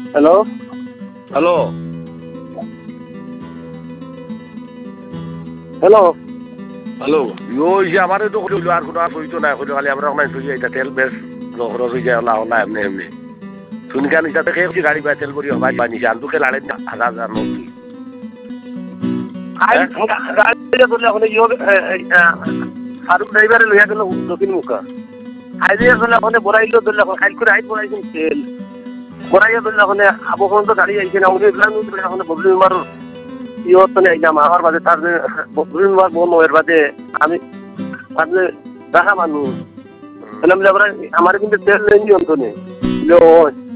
hello hello hello hello ওই যে আমারও তো কইল আর কোনো আর কইতো না কইলো খালি আমরা নাই কই এটা তেল বেশ খরচ হয়ে যায় না এমনি এমনি শুনকান এটা থেকে গাড়ি বা তেল করি হবাই বানিছে আন্দুকে লাড়ে না হাজার হাজার নতুন গাড়িটা ধরলে এখন ফারুক ড্রাইভারে লইয়া গেল দক্ষিণ মুখা আইডিয়া ধরলে এখন বড়াইলো ধরলে এখন খাইল করে আইড বড়াইছেন তেল বড়াইয়া ধরলে এখন আবহাওয়া তো গাড়ি আইছে না উনি প্ল্যান এখন বদলি মার ইয়ত মানে আইলাম আমার বাদে তার বদলি মার বন্ধ এর বাদে আমি তাহলে দেখা মানুষ আমার কিন্তু তেল নেই অন্তনে